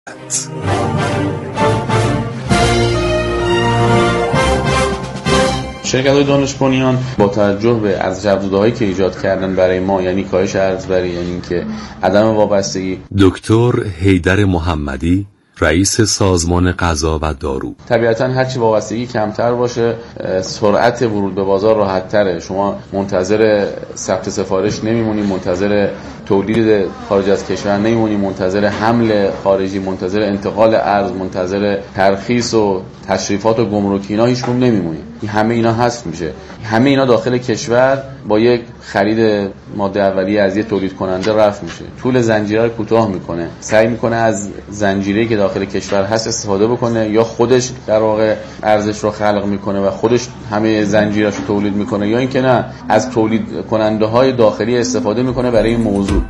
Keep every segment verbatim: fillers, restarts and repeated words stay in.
شرکت‌های دانش بنیان با توجه به ارزش افزوده‌هایی که ایجاد کردن برای ما، یعنی کاهش ارزبری، یعنی اینکه عدم وابستگی. دکتر حیدر محمدی، رئیس سازمان غذا و دارو: طبیعتاً هرچی وابستگی کمتر باشه، سرعت ورود به بازار راحت‌تره. شما منتظر ثبت سفارش نمیمونید، منتظر تولید خارج از کشور نمیمونید، منتظر حمل خارجی، منتظر انتقال ارز، منتظر ترخیص و تشریفات و گمرکی اینا هیچ کدوم نمیمونید. همه اینا هست میشه. همه اینا داخل کشور با یک خرید ماده اولیه از یک تولید کننده رفع میشه. طول زنجیره رو کوتاه میکنه. سعی میکنه از زنجیره‌ای که داخل کشور هست استفاده بکنه، یا خودش در واقع ارزش رو خلق میکنه و خودش همه زنجیره‌اش رو تولید میکنه، یا اینکه نه، از تولید کننده های داخلی استفاده میکنه برای این موضوع.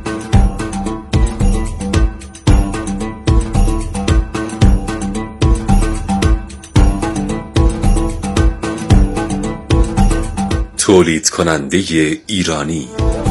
تولید کننده ایرانی.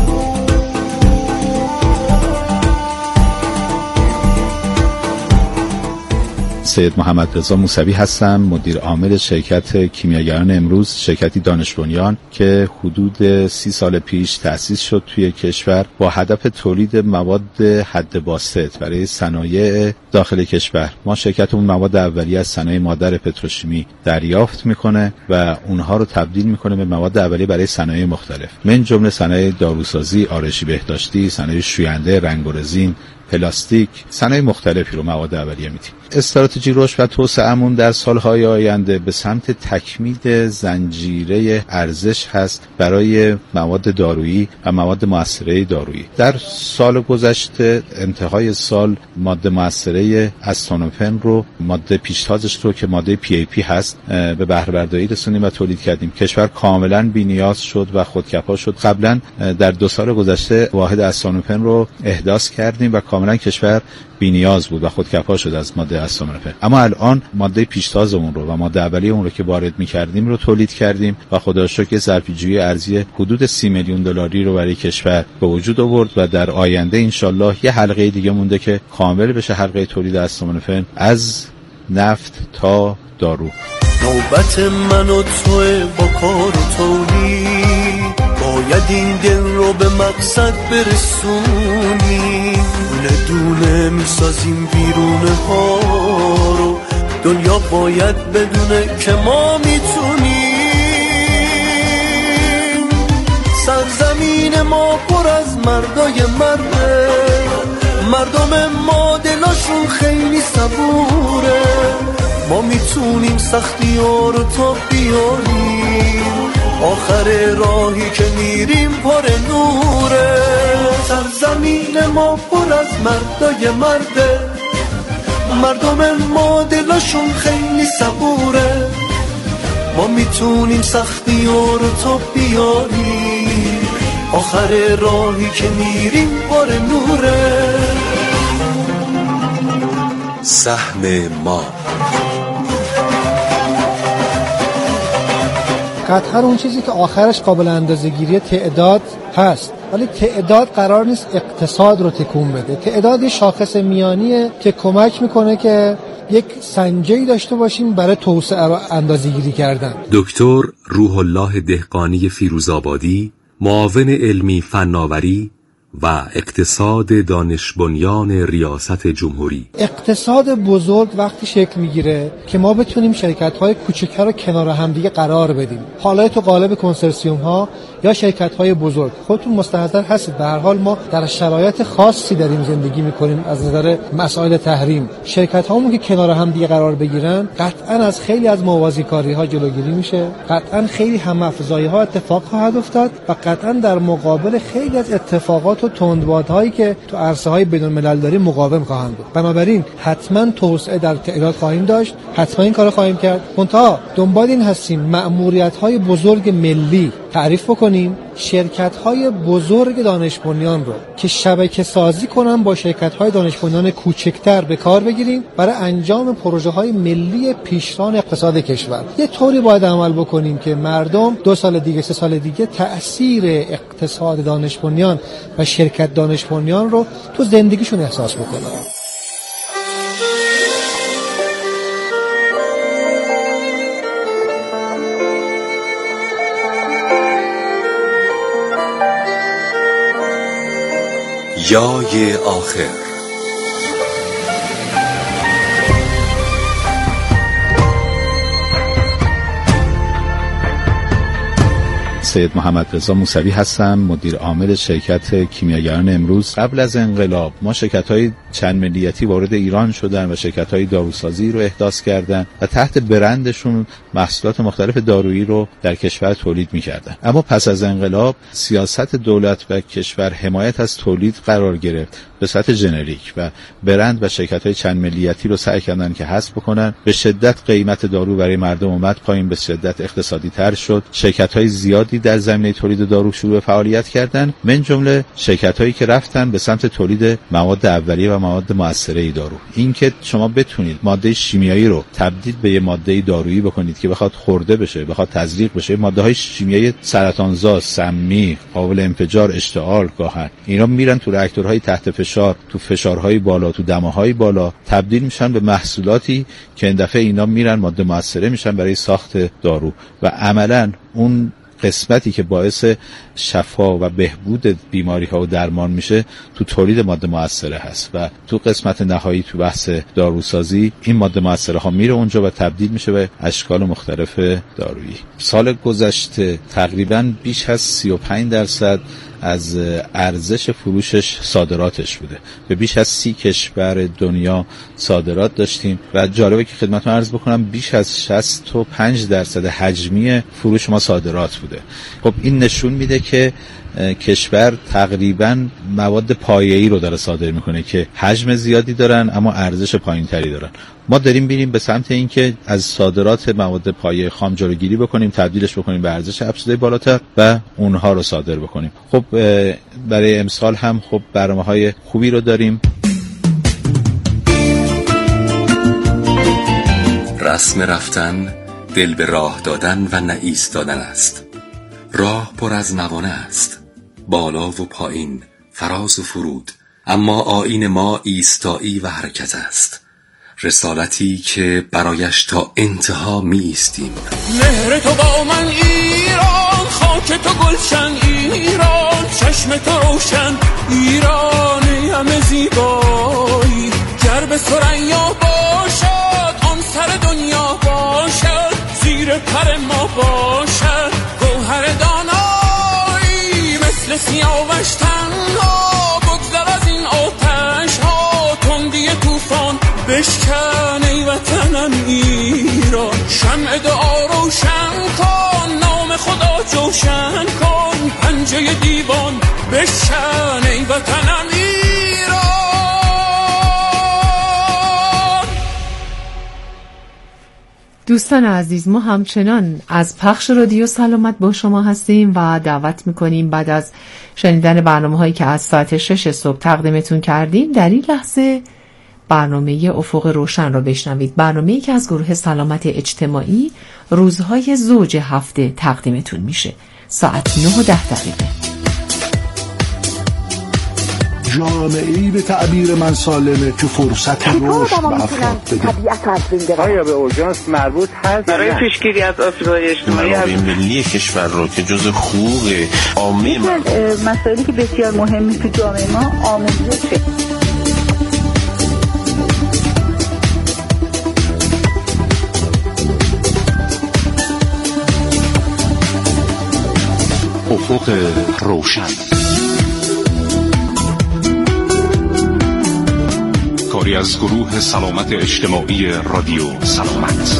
سید محمد رضا موسوی هستم، مدیر عامل شرکت کیمیاگران امروز، شرکتی دانش بنیان که حدود سی سال پیش تأسیس شد توی کشور با هدف تولید مواد حد باسط برای صنایع داخل کشور. ما شرکتمون مواد اولیه از صنایع مادر پتروشیمی دریافت میکنه و اونها رو تبدیل میکنه به مواد اولیه برای صنایع مختلف، من جمله صنایع داروسازی، آرایشی بهداشتی، صنایع شوینده، رنگ و رزین، پلاستیک، صنایع مختلفی رو مواد اولیه میدیم. استراتژی رشد و توسعه‌مون در سالهای آینده به سمت تکمیل زنجیره ارزش هست برای مواد دارویی و مواد مؤثره دارویی. در سال گذشته انتهای سال ماده مؤثره استانوفن رو، ماده پیشتازش رو که ماده پی ای پی هست، به بهره برداری رسونیم و تولید کردیم. کشور کاملا بی‌نیاز شد و خودکفا شد. قبلا در دو سال گذشته واحد استانوفن رو احداث کردیم و کاملا کشور بی‌نیاز بود و خودکفا شد از ماده استامینوفن. اما الان ماده پیشتاز اون رو و ماده اولیه اون رو که وارد می‌کردیم رو تولید کردیم و خدا رو شکر ظرفی‌جویی ارزی حدود سی میلیون دلاری رو برای کشور به وجود آورد و در آینده انشالله یه حلقه دیگه مونده که کامل بشه، حلقه تولید استامینوفن از نفت تا دارو. نوبت من و توی با کار و تولید، باید این دل رو به مقصد برسونی. دونه دونه میسازیم بیرونه ها رو، دنیا باید بدونه که ما میتونیم. سرزمین ما پر از مردای مرده، مردم ما دلاشون خیلی صبوره. ما میتونیم سختی ها رو تا بیاریم، آخر راهی که میریم پر نوره. سرزمین ما پر از مردای مرده، مردم ما دلشون خیلی صبوره. ما میتونیم سختی ها رو تا بیاریم، آخر راهی که میریم پر نوره. سهم ما. قطعا اون چیزی که آخرش قابل اندازه‌گیری تعداد هست، ولی تعداد قرار نیست اقتصاد رو تکون بده. تعداد شاخص میانیه که کمک میکنه که یک سنجه‌ای داشته باشیم برای توسعه رو اندازه‌گیری کردن. دکتر روح الله دهقانی فیروزآبادی، معاون علمی فناوری و اقتصاد دانش بنیان ریاست جمهوری. اقتصاد بزرگ وقتی شکل میگیره که ما بتونیم شرکت‌های کوچک‌تر رو کنار هم دیگه قرار بدیم، حالا تو قالب کنسرسیوم‌ها یا شرکت‌های بزرگ. خودتون مستحضر هستید به هر حال ما در شرایط خاصی داریم زندگی می‌کنیم از نظر مسائل تحریم. شرکت‌هامون که کنار هم دیگه قرار بگیرن قطعاً از خیلی از موازی‌کاری‌ها جلوگیری میشه، قطعاً خیلی هم‌افزایی‌ها اتفاق خواهد افتاد و قطعاً در مقابل خیلی از اتفاقات و تندبادهایی که تو عرصه‌های بین‌الملل داریم مقاوم خواهند بود. بنابراین حتما توسعه در تعداد خواهیم داشت، حتما این کارو خواهیم کرد. منتها دنبال این هستیم مأموریت‌های بزرگ ملی تعریف بکنیم، شرکت‌های بزرگ دانش بنیان رو که شبکه سازی کنن با شرکت‌های دانش بنیان کوچکتر به کار بگیریم برای انجام پروژه‌های ملی پیشران اقتصاد کشور. یه طوری باید عمل بکنیم که مردم دو سال دیگه، سه سال دیگه تأثیر اقتصاد دانش بنیان و شرکت دانش بنیان رو تو زندگیشون احساس بکنن. رویای آخر. سید محمد رضا موسوی هستم، مدیر عامل شرکت کیمیاگران امروز. قبل از انقلاب ما شرکت‌های چند ملیتی وارد ایران شدن و شرکت‌های داروسازی رو احداث کردن و تحت برندشون محصولات مختلف دارویی رو در کشور تولید می‌کردن. اما پس از انقلاب سیاست دولت و کشور حمایت از تولید قرار گرفت به صورت ژنریک و برند و شرکت‌های چند ملیتی رو سعی کردن که حذف بکنن. به شدت قیمت دارو برای مردم اومد پایین، به شدت اقتصادی تر شد. شرکت‌های زیادی در زمینه تولید دارو شروع به فعالیت کردن، من جمله شرکت‌هایی که رفتن به سمت تولید مواد اولیه و مواد مؤثره دارو. این که شما بتونید ماده شیمیایی رو تبدیل به یه ماده دارویی بکنید که بخواد خورده بشه، بخواد تزریق بشه، ماده‌های شیمیایی سرطانزا، سمی، قابل انفجار، اشتعال گاهن، اینا میرن تو راکتورهای تحت فشار، تو فشارهای بالا، تو دماهای بالا، تبدیل میشن به محصولاتی که این دفعه اینا میرن ماده مؤثره میشن برای ساخت دارو و عملاً اون قسمتی که باعث شفا و بهبود بیماری ها و درمان میشه تو تولید ماده مؤثره هست و تو قسمت نهایی تو بحث داروسازی این ماده مؤثره ها میره اونجا و تبدیل میشه به اشکال مختلف دارویی. سال گذشته تقریباً بیش از سی و پنج درصد از ارزش فروشش صادراتش بوده. به بیش از سی کشور دنیا صادرات داشتیم و جالبه که خدمتتون عرض بکنم بیش از شصت و پنج درصد حجمی فروش ما صادرات بوده. خب این نشون میده که کشور تقریباً مواد پایه‌ای رو داره صادر میکنه که حجم زیادی دارن اما ارزش پایینتری دارن. ما داریم میریم به سمت اینکه از صادرات مواد پایه خام جلوگیری بکنیم، تبدیلش بکنیم به ارزش افزوده بالاتر و اونها رو صادر بکنیم. خب برای امسال هم خب برنامه‌های خوبی رو داریم. رسم رفتن دل به راه دادن و نه ایستادن است. راه پر از نوانه است، بالا و پایین، فراز و فرود، اما آیین ما ایستایی و حرکت است. رسالتی که برایش تا انتها می ایستیم. مهر تو با من ایران، خاک تو گلشن ایران، چشم تو روشن ایران، همه زیبایی گر به ثریا باشد، آن سر دنیا باشد، زیر پر ما باشد گوهر دانایی، مثل سیاوش تنها بگذر از این آتش ها، تندی طوفان بشکن ای وطنم ایران، شمع دعا روشن کن، نام خدا جوشن کن، پنجه دیوان بشکن ای وطنم ایران. دوستان عزیز، ما همچنان از پخش رادیو سلامت با شما هستیم و دعوت میکنیم بعد از شنیدن برنامه هایی که از ساعت شش صبح تقدیمتون کردیم در این لحظه برنامه افق روشن را بشنوید. برنامه‌ای که از گروه سلامت اجتماعی روزهای زوج هفته تقدیمتون میشه. ساعت نه و ده دقیقه. جامعه‌ای به تعبیر من سالمه که فرصت رشد به افراد بده. آیا به اورژانس مربوط هست برای پیشگیری از آسیب‌های اجتماعی منابع ملی کشور رو که جز حقوق عامه مسائلی که بسیار مهمی تو جامعه ما آموزش افق روشن، کاری از گروه سلامت اجتماعی رادیو سلامت.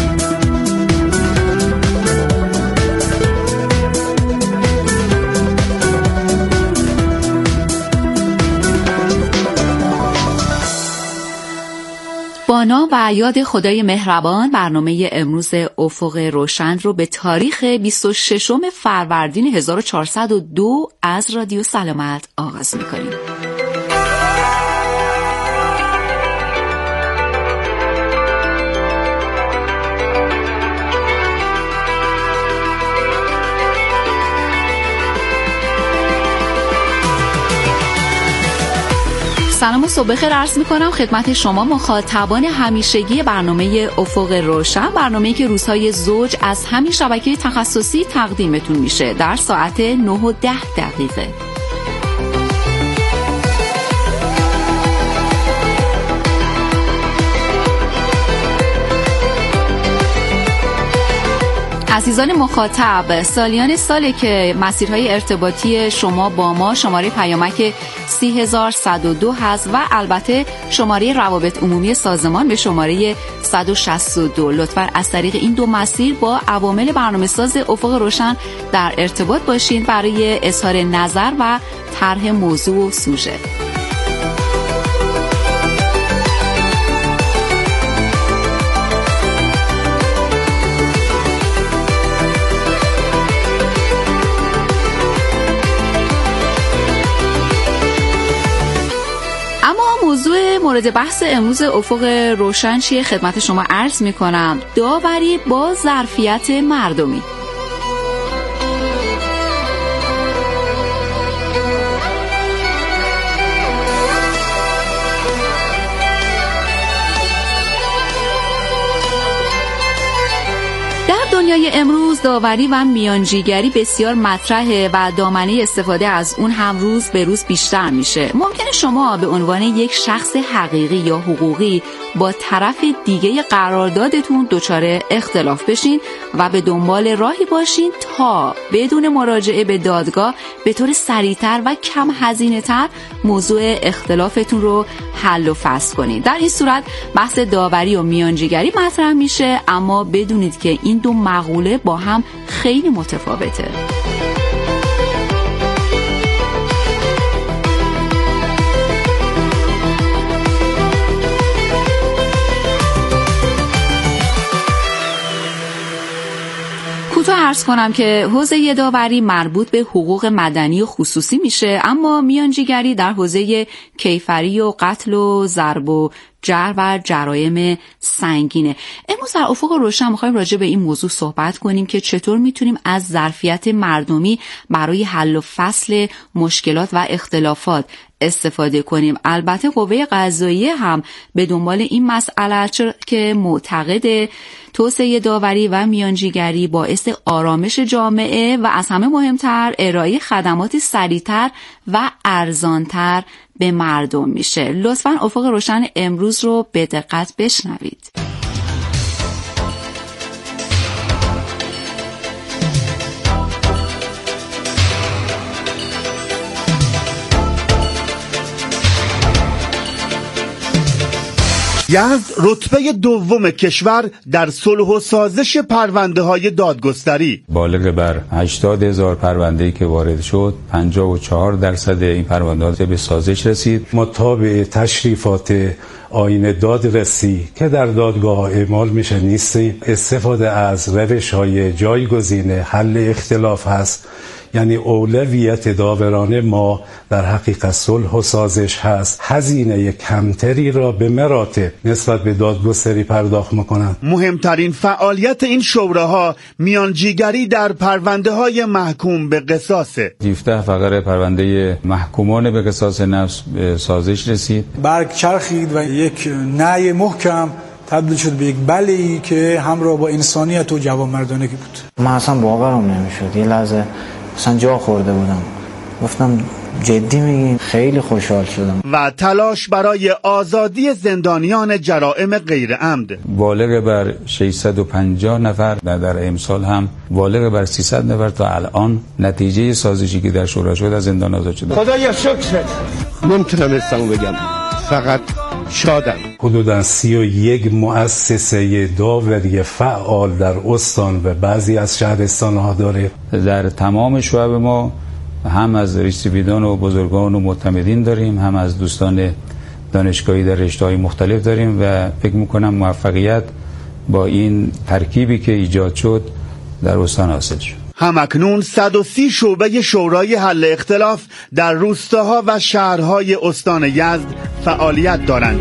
با نام و یاد خدای مهربان برنامه امروز افق روشن رو به تاریخ بیست و ششم فروردین هزار و چهارصد و دو از رادیو سلامت آغاز می‌کنیم. سلام و صبح بخیر عرض می‌کنم خدمت شما مخاطبان همیشگی برنامه افق روشن، برنامه‌ای که روزهای زوج از همین شبکه تخصصی تقدیمتون میشه در ساعت نه و ده دقیقه. عزیزان مخاطب، سالیان ساله که مسیرهای ارتباطی شما با ما شماره پیامک سی هزار و صد و دو هست و البته شماره روابط عمومی سازمان به شماره صد و شصت و دو. لطفاً از طریق این دو مسیر با عوامل برنامه‌ساز افق روشن در ارتباط باشین برای اظهار نظر و طرح موضوع و سوژه. موضوع مورد بحث امروز افق روشن چیه خدمت شما عرض می کنم؟ داوری با ظرفیت مردمی. دنیای امروز داوری و میانجیگری بسیار مطرحه و دامنه استفاده از اون هم روز به روز بیشتر میشه. ممکنه شما به عنوان یک شخص حقیقی یا حقوقی با طرف دیگه قراردادتون دچار اختلاف بشین و به دنبال راهی باشین تا بدون مراجعه به دادگاه به طور سریعتر و کم هزینه تر موضوع اختلافتون رو حل و فصل کنید. در این صورت بحث داوری و میانجیگری مطرح میشه، اما بدونید که این دو مقوله با هم خیلی متفاوته. کوتاه عرض کنم که حوزه داوری مربوط به حقوق مدنی و خصوصی میشه، اما میانجیگری در حوزه کیفری و قتل و ضرب و جرح و جرایم سنگینه. امروز در افق روشن می‌خوایم راجع به این موضوع صحبت کنیم که چطور میتونیم از ظرفیت مردمی برای حل و فصل مشکلات و اختلافات استفاده کنیم. البته قوه قضاییه هم به دنبال این مسئله که معتقد توسعه داوری و میانجیگری باعث آرامش جامعه و از همه مهمتر ارائه خدماتی سریعتر و ارزانتر به مردم میشه. لطفاً افق روشن امروز رو به دقت بشنوید. یزد رتبه دوم کشور در صلح و سازش پرونده های دادگستری. بالغ بر هشتاد هزار پرونده‌ای که وارد شد، پنجاه و چهار درصد این پرونده به سازش رسید. مطابق تشریفات آیین دادرسی که در دادگاه اعمال میشه نیستیم. استفاده از روش‌های جایگزین حل اختلاف هست، یعنی اولویت داوران ما در حقیقت صلح و سازش هست. هزینه کمتری را به مراتب نسبت به دادگستری پرداخت میکنند. مهمترین فعالیت این شوراها میانجیگری در پرونده های محکوم به قصاص. هفده فقره پرونده محکومان به قصاص نفس به سازش رسید. برگ چرخید و یک نعی محکم تبدیل شد به یک بله‌ای که همراه با انسانیت و جوانمردانگی بود. من اصلا باورم نمیشد. یه لحظه اصلا جا خورده بودم، گفتم جدی میگین؟ خیلی خوشحال شدم. و تلاش برای آزادی زندانیان جرائم غیر عمد. بالغ بر ششصد و پنجاه نفر در, در امسال هم بالغ بر سیصد نفر تا الان نتیجه سازشی که در شورا شد از زندان آزاد شده. خدایا شکر. نمیتونم اسمو بگم، فقط شادم. حدوداً سی و یک مؤسسه داوری فعال در استان و بعضی از شهرستان‌ها داره. در تمام شعب ما هم از ریشسفیدان و بزرگان و معتمدین داریم، هم از دوستان دانشگاهی در رشته‌های مختلف داریم و فکر می‌کنم موفقیت با این ترکیبی که ایجاد شد در استان حاصل شد. همکنون صد و سی شعبه شورای حل اختلاف در روستاها و شهرهای استان یزد فعالیت دارند.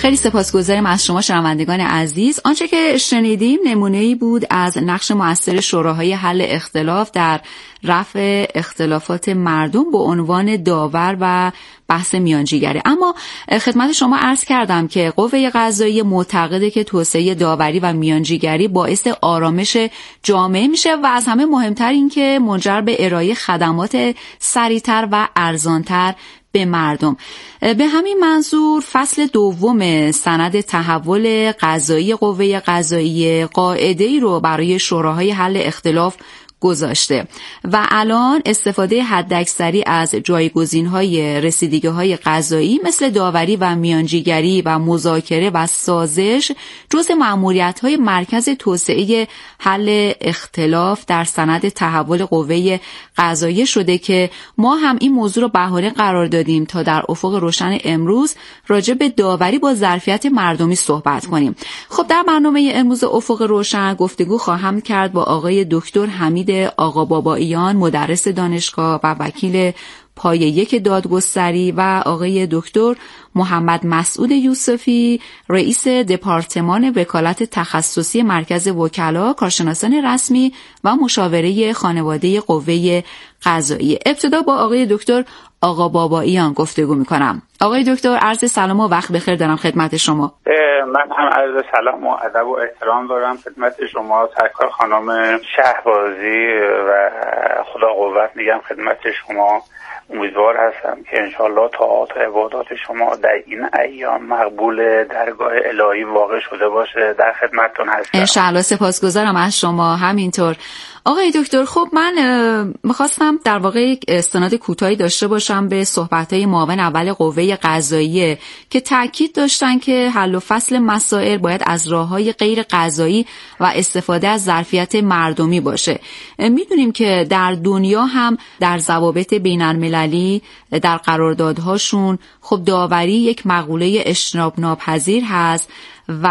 خیلی سپاسگزارم از شما شنوندگان عزیز. آنچه که شنیدیم نمونه‌ای بود از نقش مؤثر شوراهای حل اختلاف در رفع اختلافات مردم به عنوان داور و بحث میانجیگری. اما خدمت شما عرض کردم که قوه قضاییه معتقده که توسعه داوری و میانجیگری باعث آرامش جامعه میشه و از همه مهمتر این که منجر به ارائه خدمات سریعتر و ارزانتر به مردم. به همین منظور فصل دوم سند تحول قضایی قوه قضاییه قاعده‌ای رو برای شوراهای حل اختلاف گذاشته و الان استفاده حداکثری از جایگزین‌های رسیدگی‌های قضایی مثل داوری و میانجیگری و مذاکره و سازش جزء مأموریت‌های مرکز توسعه حل اختلاف در سند تحول قوه قضاییه شده که ما هم این موضوع رو بهانه قرار دادیم تا در افق روشن امروز راجع به داوری با ظرفیت مردمی صحبت کنیم. خب در برنامه امروز افق روشن گفتگو خواهم کرد با آقای دکتر حمید آقا باباییان، مدرس دانشگاه و وکیل پایه یک دادگستری و آقای دکتر محمد مسعود یوسفی، رئیس دپارتمان وکالت تخصصی مرکز وکلا، کارشناسان رسمی و مشاوره خانواده قوه قضاییه. ابتدا با آقای دکتر آقا باباییان گفتگو میکنم. آقای دکتر عرض سلام و وقت بخیر دارم خدمت شما. من هم عرض سلام و ادب و احترام دارم خدمت شما سرکار خانم شهبازی و خدا قوت میگم خدمت شما. امیدوار هستم که انشالله طاعات و عبادات شما در این ایام مقبول درگاه الهی واقع شده باشه. در خدمتتون هستم. انشالله. سپاسگزارم از شما. همینطور آقای دکتر، خب من میخواستم در واقع یک استناد کوتاهی داشته باشم به صحبت‌های معاون اول قوه قضاییه که تاکید داشتن که حل و فصل مسائل باید از راه‌های غیر قضایی و استفاده از ظرفیت مردمی باشه. میدونیم که در دنیا هم در ضوابط بین‌المللی در قراردادهاشون خب داوری یک مقوله اجتناب ناپذیر هست و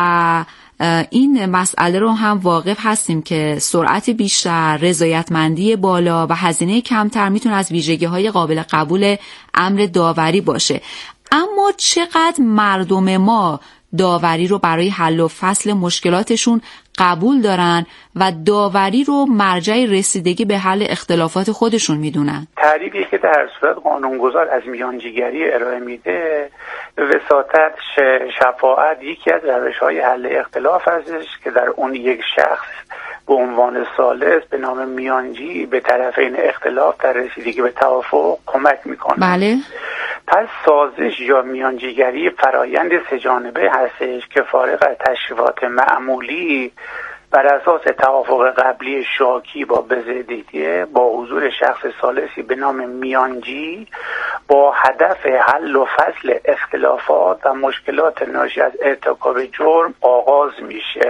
این مسئله رو هم واقف هستیم که سرعت بیشتر، رضایتمندی بالا و هزینه کمتر میتونه از ویژگی‌های قابل قبول امر داوری باشه. اما چقدر مردم ما داوری رو برای حل و فصل مشکلاتشون قبول دارن و داوری رو مرجع رسیدگی به حل اختلافات خودشون میدونن؟ تعریفی که در صورت قانونگذار از میانجیگری ارائه میده، وساطت، شفاعت یکی از روش‌های حل اختلاف هستش که در اون یک شخص به عنوان ثالث به نام میانجی به طرفین اختلاف در رسیدگی به توافق کمک میکنه. بله. پس سازش یا میانجیگری فرایند سه‌جانبه هستش که فارغ از تشریفات معمولی بر اساس توافق قبلی شاکی با بزدیدیه با حضور شخص ثالثی به نام میانجی با هدف حل و فصل اختلافات و مشکلات ناشی از ارتکاب جرم آغاز میشه.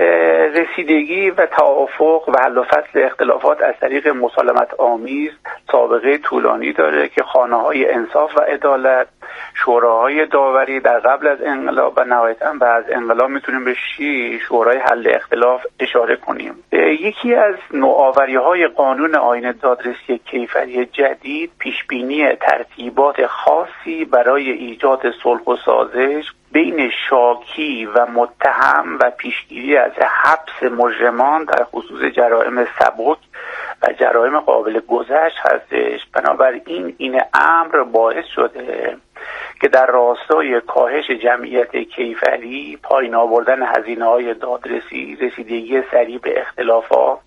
رسیدگی و توافق و حل و فصل اختلافات از طریق مسالمت آمیز سابقه طولانی داره که خانه‌های انصاف و عدالت، شوراهای داوری در قبل از انقلاب و نهایتاً بعد از انقلاب میتونیم به شی شورای حل اختلاف اشاره کنیم. یکی از نوآوری‌های قانون آیین دادرسی کیفری جدید پیشبینی ترتیبات خاصی برای ایجاد صلح و سازش بین شاکی و متهم و پیشگیری از حبس مجرمان در خصوص جرائم سبک و جرائم قابل گذشت هستش. بنابراین این امر باعث شده که در راستای کاهش جمعیت کیفری، پایین آوردن هزینه‌های دادرسی، رسیدگی سریع به اختلافات،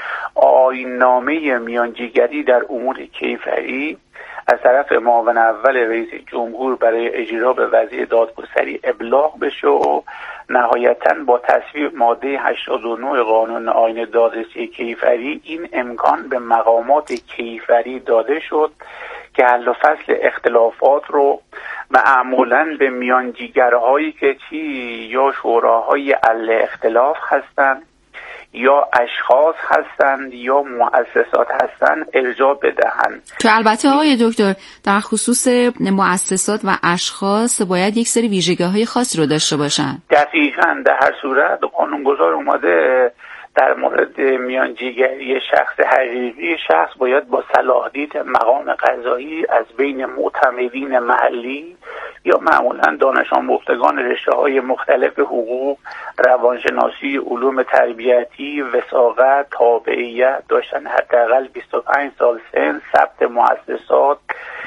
آیین‌نامه میانجیگری در امور کیفری از طرف معاون اول رئیس جمهور برای اجرا به وزیر دادگستری ابلاغ بشه و نهایتاً با تصویب ماده هشتاد و نه قانون آیین دادرسی کیفری این امکان به مقامات کیفری داده شد که حل و فصل اختلافات رو معمولاً به میانجیگرهایی که چی یا شوراهای حل اختلاف هستند یا اشخاص هستند یا مؤسسات هستند ارجاع بدهند. تو البته آقای دکتر در خصوص مؤسسات و اشخاص باید یک سری ویژگی‌های خاصی رو داشته باشن. دقیقاً. در هر صورت قانونگذار اومده در مورد میانجیگری شخص حقیقی، شخص باید با صلاح دید مقام قضایی از بین معتمدین محلی یا معمولا دانش آموختگان رشته‌های مختلف حقوق، روانشناسی، علوم تربیتی، وثاقت، تابعیت، داشتن حداقل بیست و پنج سال سن، ثبت مؤسسات،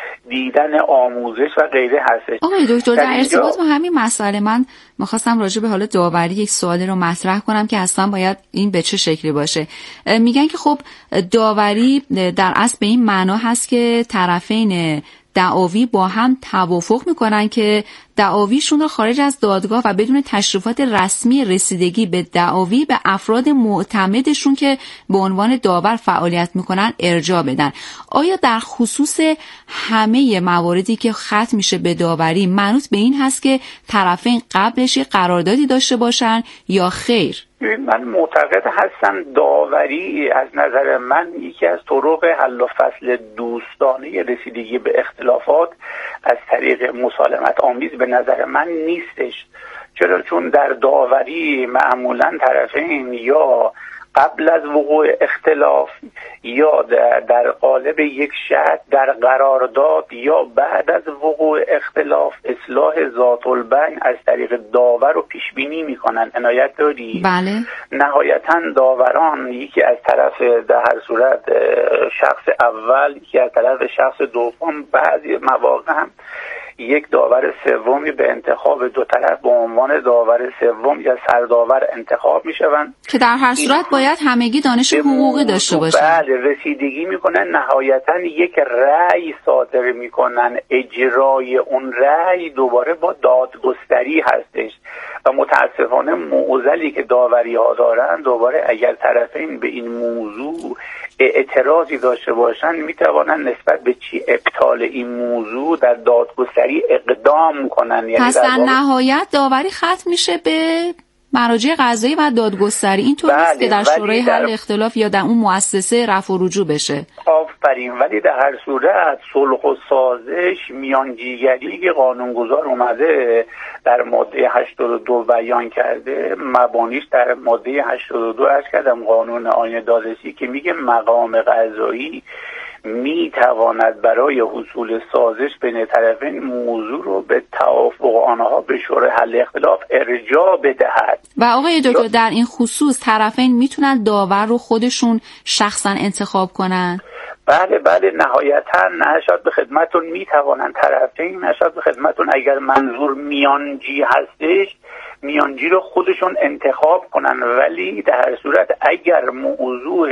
دیدن آموزش و غیره هستش. آقای دکتر در ارتباط با همین مسئله من می‌خواستم راجع به حال داوری یک سوالی رو مطرح کنم که اصلا باید این به چه شکلی باشه. میگن که خب داوری در اصل به این معنا هست که طرفین دعاوی با هم توافق میکنن که دعاویشون رو خارج از دادگاه و بدون تشریفات رسمی رسیدگی به دعاوی به افراد معتمدشون که به عنوان داور فعالیت میکنن ارجاع بدن. آیا در خصوص همه مواردی که ختم میشه به داوری منوط به این هست که طرفین قبلش یه قراردادی داشته باشن یا خیر؟ من معتقد هستم داوری از نظر من یکی از طرق حل و فصل دوستانه رسیدگی به اختلافات از طریق مسالمت آمیز به نظر من نیستش. چرا؟ چون در داوری معمولا طرفین یا قبل از وقوع اختلاف یا در, در قالب یک شرط در قرارداد یا بعد از وقوع اختلاف اصلاح ذات البین از طریق داور رو پیش بینی میکنن. عنایت داری؟ بله. نهایتا داوران یکی از طرف در هر صورت شخص اول، یکی از طرف شخص دوم، بعضی مواقع هم یک داور سومی به انتخاب دو طرف به عنوان داور سوم یا سرداور انتخاب میشوند که در هر صورت باید همگی دانش حقوقی داشته باشن. بله، رسیدگی میکنن، نهایتا یک رأی صادر میکنن، اجرای اون رأی دوباره با دادگستری هستش و متاسفانه معضلی که داوری ها دارن دوباره اگر طرفین به این موضوع اعتراضی داشته باشن میتوانن نسبت به چی ابطال این موضوع در دادگستری اقدام کنن. یعنی پس در نهایت داوری ختم میشه به مراجع قضایی و دادگستری. این طور نیست که در شورای حل در... اختلاف یا در اون مؤسسه رفع و رجوع بشه. آفرین. ولی در هر صورت صلح و سازش، میانجیگری که قانونگذار اومده در ماده هشتاد و دو بیان کرده، مبانیش در ماده هشتاد و دو عرض کردم قانون آیین دادرسی که میگه مقام قضایی می تواند برای حصول سازش بین طرفین موضوع رو به توافق آنها به شورای حل اختلاف ارجاع بدهد. و آقای دکتر در این خصوص طرفین میتونن داور رو خودشون شخصا انتخاب کنن؟ بله بله، نهایتا نشاط به خدمتون میتوانن طرفین نشاط به خدمتون اگر منظور میانجی هستش میانجی رو خودشون انتخاب کنن. ولی در هر صورت اگر موضوع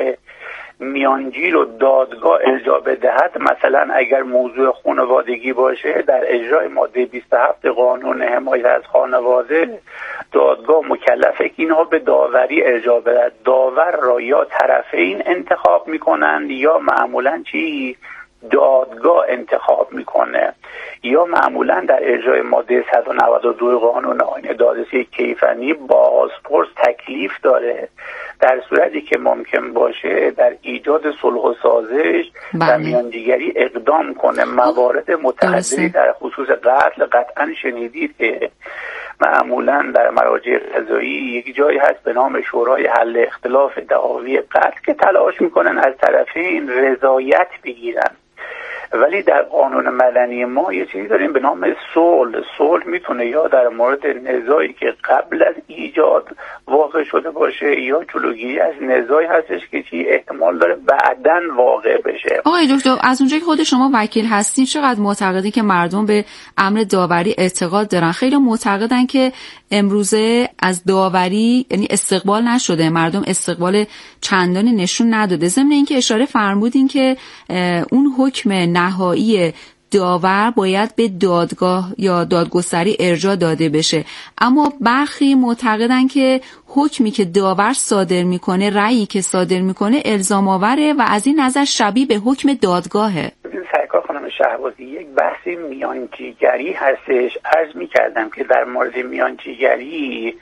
میانجی رو دادگاه ارجاع بدهد، مثلا اگر موضوع خانوادگی باشه در اجرای ماده بیست و هفت قانون حمایت از خانواده، دادگاه مکلفه که اینها به داوری ارجاع بدهد. داور را یا طرفین انتخاب میکنند یا معمولا چی دادگاه انتخاب میکنه، یا معمولا در اجرای ماده صد و نود و دو قانون آیین دادرسی کیفنی بازپرس تکلیف داره در صورتی که ممکن باشه در ایجاد صلح و سازش و میانجیگری اقدام کنه. موارد متعددی در خصوص قتل قطعا شنیدید که معمولا در مراجع قضایی یک جایی هست به نام شورای حل اختلاف دعاوی قتل که تلاش میکنن از طرفین رضایت بگیرن. ولی در قانون مدنی ما یه چیزی داریم به نام صلح. صلح میتونه یا در مورد نزاعی که قبل از ایجاد واقع شده باشه یا جلوگیری از نزاعی هستش که چی احتمال داره بعداً واقع بشه. آقای دکتر، از اونجایی که خود شما وکیل هستین چقدر معتقدین که مردم به امر داوری اعتقاد دارن؟ خیلی معتقدن که امروزه از داوری یعنی استقبال نشده، مردم استقبال چندانی نشون نداده. ضمن اینکه اشاره فرمودین که اون حکم نهایی داور باید به دادگاه یا دادگستری ارجاع داده بشه، اما برخی معتقدن که حکمی که داور صادر میکنه، رأیی که صادر میکنه الزام آوره و از این نظر شبیه به حکم دادگاهه. سرکار خانم شهبازی، یک بحث میانجیگری هستش. عرض میکردم که در مورد میانجیگری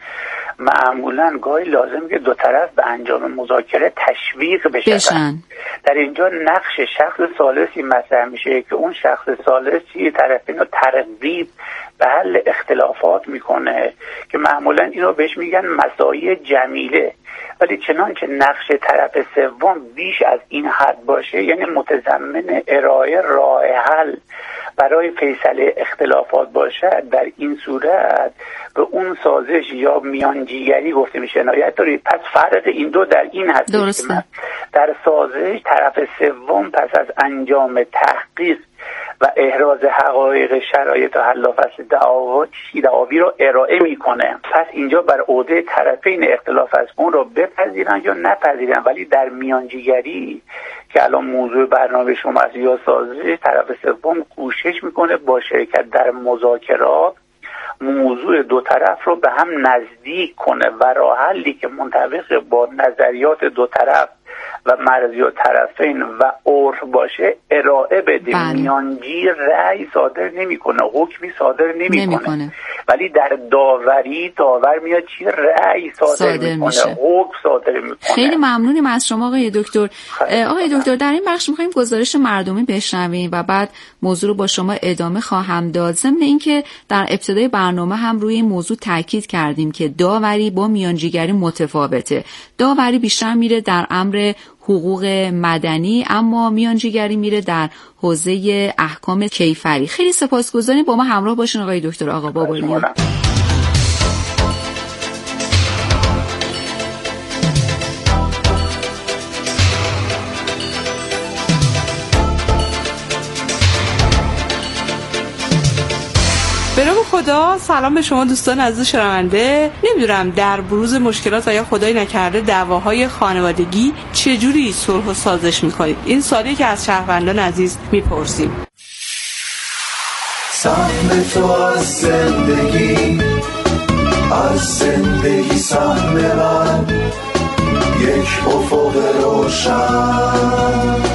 معمولا گاهی لازم که دو طرف به انجام مذاکره تشویق بشن. در اینجا نقش شخص ثالثی مطرح میشه که اون شخص ثالثی طرفین رو ترغیب به حل اختلافات میکنه که معمولا اینو بهش میگن مساعی جمیله. ولی چنانچه نقش طرف سوم بیش از این حد باشه، یعنی متضمن ارائه راه حل برای فیصله اختلافات باشد، در این صورت به اون سازش یا میانجیگری گفته میشه عنایت دارید. پس فرق این دو در این هست که در سازش طرف سوم پس از انجام تحقیق و احراز حقایق شرایط و حل و فصل دعوا دعاوی رو ارائه میکنه. پس اینجا بر عهده طرفین اختلاف است اون رو بپذیرن یا نپذیرن. ولی در میانجیگری که الان موضوع برنامه شما است یا سازش، طرف سوم کوشش میکنه با شرکت در مذاکرات موضوع دو طرف رو به هم نزدیک کنه و راه حلی که منطبق با نظریات دو طرف و مرزیات طرفین و عرف باشه ارائه بده. بله. میانجی رأی صادر نمیکنه، حکمی صادر نمیکنه، ولی در داوری داور میاد چی رأی صادر, صادر میکنه، حکم صادر میکنه. خیلی ممنونیم از شما آقای دکتر. آقای دکتر در این بخش میخوایم گزارش مردمی بشنویم و بعد موضوع رو با شما ادامه خواهم داد. ضمن اینکه در ابتدای برنامه هم روی این موضوع تاکید کردیم که داوری با میانجیگری متفاوته. داوری بیشتر میره در امر حقوق مدنی، اما میانجیگری میره در حوزه احکام کیفری. خیلی سپاسگزاریم، با ما همراه باشین آقای دکتر آقا بابلیان. به نام خدا، سلام به شما دوستان عزیز شنونده. نمیدونم در بروز مشکلات و یا خدای نکرده دعواهای خانوادگی چجوری صلح و سازش میکنید؟ این سوالی که از شهروندان عزیز میپرسیم. سهم تو از زندگی، از زندگی سهم من، یک افق روشن.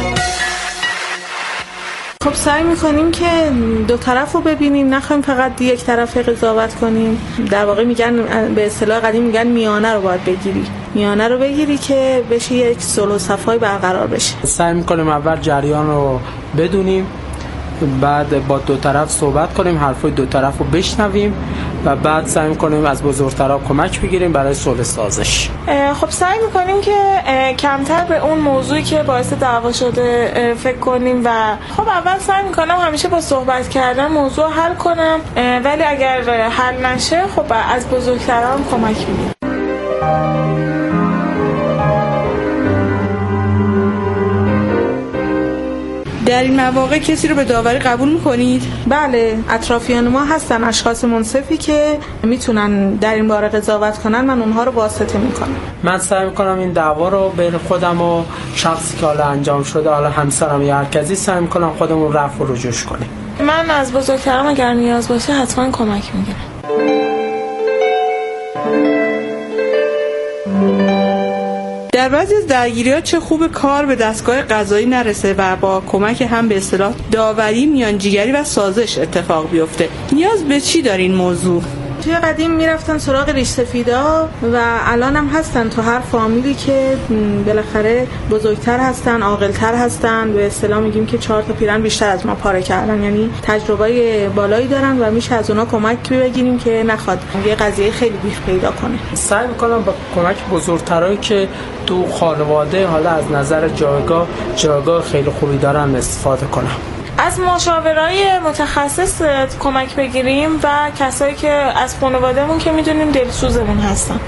خب سعی میکنیم که دو طرف رو ببینیم، نخواهیم فقط یک طرف قضاوت کنیم. در واقع میگن، به اصطلاح قدیم میگن میانه رو باید بگیری، میانه رو بگیری که بشه یک صلح و صفای برقرار بشه. سعی میکنیم اول جریان رو بدونیم، بعد با دو طرف صحبت کنیم، حرفای دو طرف رو بشنویم و بعد سعی میکنیم از بزرگترها کمک بگیریم برای صلح سازش. خب سعی میکنیم که کمتر به اون موضوعی که باعث دعوا شده فکر کنیم و خب اول سعی میکنم همیشه با صحبت کردن موضوع حل کنم، ولی اگر حل نشه خب از بزرگترها کمک میگیرم. در این مواقع کسی رو به داوری قبول میکنید؟ بله، اطرافیان ما هستن اشخاص منصفی که میتونن در این باره قضاوت کنن، من اونها رو واسطه میکنم. من سعی میکنم این دعوا رو بین خودم و شخصی که حالا انجام شده، حالا همسرم یا هر کسی، سعی میکنم خودمون رفع و رجوع کنیم. من از بزرگترم اگر نیاز باشه حتما کمک میگیرم. در بعضی از درگیری‌ها چه خوب کار به دستگاه قضایی نرسه و با کمک هم به اصطلاح داوری، میانجیگری و سازش اتفاق بیفته. نیاز به چی داره این موضوع؟ توی قدیم میرفتن سراغ ریش سفیدا و الان هم هستن تو هر فامیلی که بالاخره بزرگتر هستن، عاقل‌تر هستن، به اصطلاح میگیم که چهار تا پیرن بیشتر از ما پاره کردن، یعنی تجربه بالایی دارن و میشه از اونا کمک بگیریم که نخواد یه قضیه خیلی بیخ پیدا کنه. سعی میکنم با کمک بزرگترایی که تو خانواده حالا از نظر جایگاه جایگاه خیلی خوبی دارن استفاده کنم. از مشاورای متخصص کمک بگیریم و کسایی که از خانوادهمون که میدونیم دلسوزمون هستن.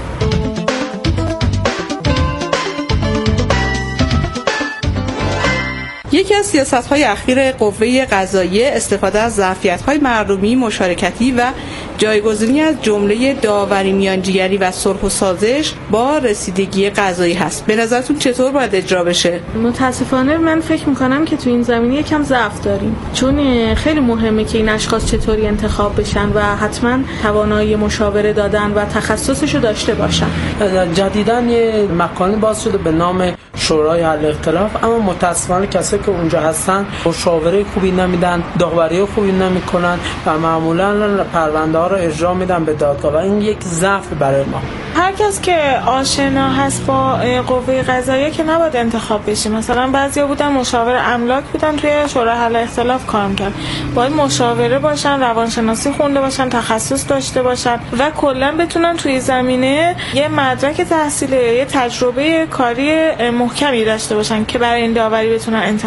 یکی از سیاست‌های اخیر قوه قضاییه استفاده از ظرفیت‌های مردمی، مشارکتی و جایگزینی از جمله داوری، میانجیگری و صلح و سازش با رسیدگی قضایی هست. به نظرتون چطور باید اجرا بشه؟ متاسفانه من فکر میکنم که تو این زمینه یکم ضعف داریم، چون خیلی مهمه که این اشخاص چطوری انتخاب بشن و حتما توانایی مشاوره دادن و تخصصشو داشته باشن. جدیداً یه مکانی باز شده به نام شورای حل اختلاف، اما متاسفانه کسایی که اونجا هستن مشاوره خوبی نمیدن، داوری خوبی نمیکنن و معمولا پرونده ها رو اجرا میدن به دادگاه و این یک ضعف برای ما. هر کس که آشنا هست با قوه قضاییه که نباید انتخاب بشه. مثلا بعضیا بودن مشاور املاک بودن توی شورای حل اختلاف کار میکنن، باید مشاوره باشن، روانشناسی خونده باشن، تخصص داشته باشن و کلا بتونن توی زمینه یه مدرک تحصیلی، یه تجربه کاری محکمی داشته باشن که برای این داوری بتونن انتخاب